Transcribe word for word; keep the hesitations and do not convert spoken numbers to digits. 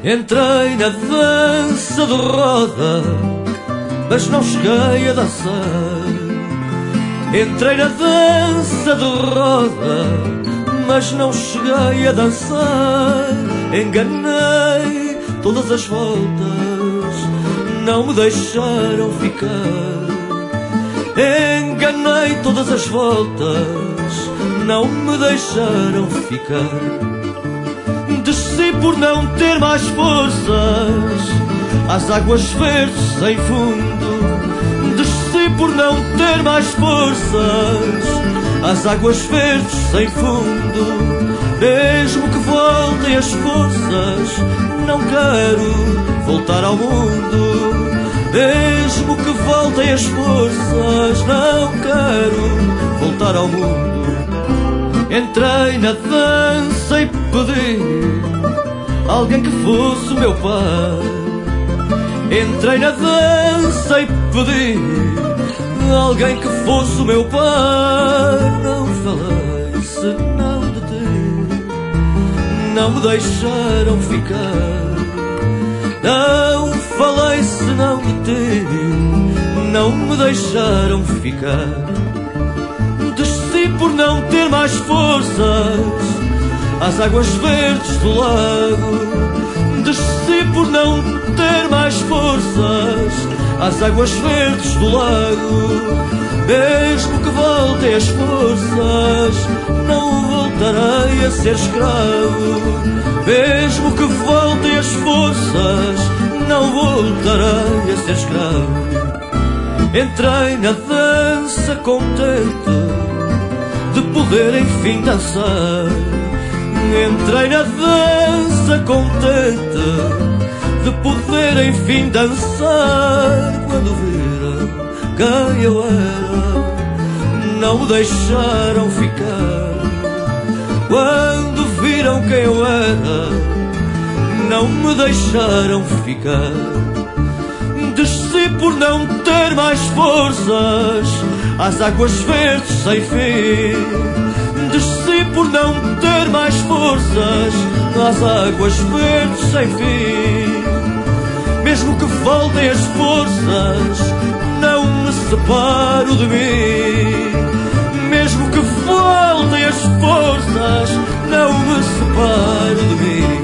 Entrei na dança de roda, mas não cheguei a dançar. Entrei na dança de roda, mas não cheguei a dançar. Enganei todas as voltas, não me deixaram ficar. Enganei todas as voltas, não me deixaram ficar. Desci por não ter mais forças às águas verdes sem fundo. Desci por não ter mais forças às águas verdes sem fundo. Mesmo que voltem as forças, não quero voltar ao mundo. Mesmo que voltem as forças, não quero voltar ao mundo. Entrei na dança e pedi alguém que fosse o meu pai. Entrei na dança e pedi alguém que fosse o meu pai. Não falei senão de ti, não me deixaram ficar. Não falei senão de ti, não me deixaram ficar. Desci por não ter mais forças às águas verdes do lago. Desci por não ter mais forças às águas verdes do lago. Mesmo que voltem as forças, não voltarei a ser escravo. Mesmo que voltem as forças, não voltarei a ser escravo. Entrei na dança contente de poder enfim dançar. Entrei na dança contente de poder enfim dançar. Quando viram quem eu era, não me deixaram ficar. Quando viram quem eu era, não me deixaram ficar. Desci por não ter mais forças às águas verdes sem fim. Desci por não ter mais forças às águas verdes sem fim. Mesmo que voltem as forças, não me separo de mim. Mesmo que voltem as forças, não me separo de mim.